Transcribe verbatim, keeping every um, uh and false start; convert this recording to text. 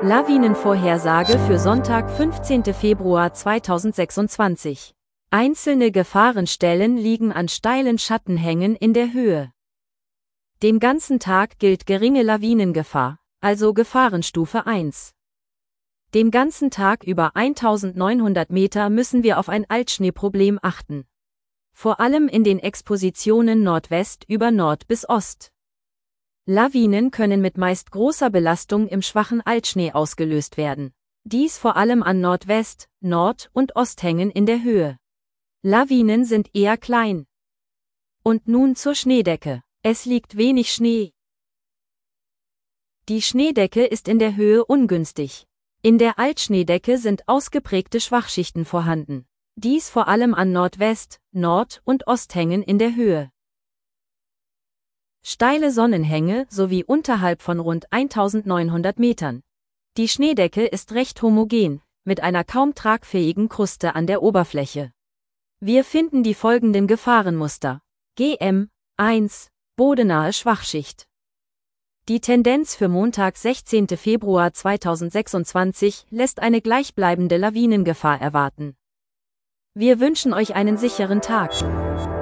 Lawinenvorhersage für Sonntag, fünfzehnten Februar zweitausendsechsundzwanzig. Einzelne Gefahrenstellen liegen an steilen Schattenhängen in der Höhe. Den ganzen Tag gilt geringe Lawinengefahr, also Gefahrenstufe eins. Den ganzen Tag über eintausendneunhundert Meter müssen wir auf ein Altschneeproblem achten. Vor allem in den Expositionen Nordwest über Nord bis Ost. Lawinen können mit meist großer Belastung im schwachen Altschnee ausgelöst werden. Dies vor allem an Nordwest-, Nord- und Osthängen in der Höhe. Lawinen sind eher klein. Und nun zur Schneedecke. Es liegt wenig Schnee. Die Schneedecke ist in der Höhe ungünstig. In der Altschneedecke sind ausgeprägte Schwachschichten vorhanden. Dies vor allem an Nordwest-, Nord- und Osthängen in der Höhe. Steile Sonnenhänge sowie unterhalb von rund eintausendneunhundert Metern. Die Schneedecke ist recht homogen, mit einer kaum tragfähigen Kruste an der Oberfläche. Wir finden die folgenden Gefahrenmuster. G M eins, bodenahe Schwachschicht. Die Tendenz für Montag, sechzehnten Februar zweitausendsechsundzwanzig, lässt eine gleichbleibende Lawinengefahr erwarten. Wir wünschen euch einen sicheren Tag.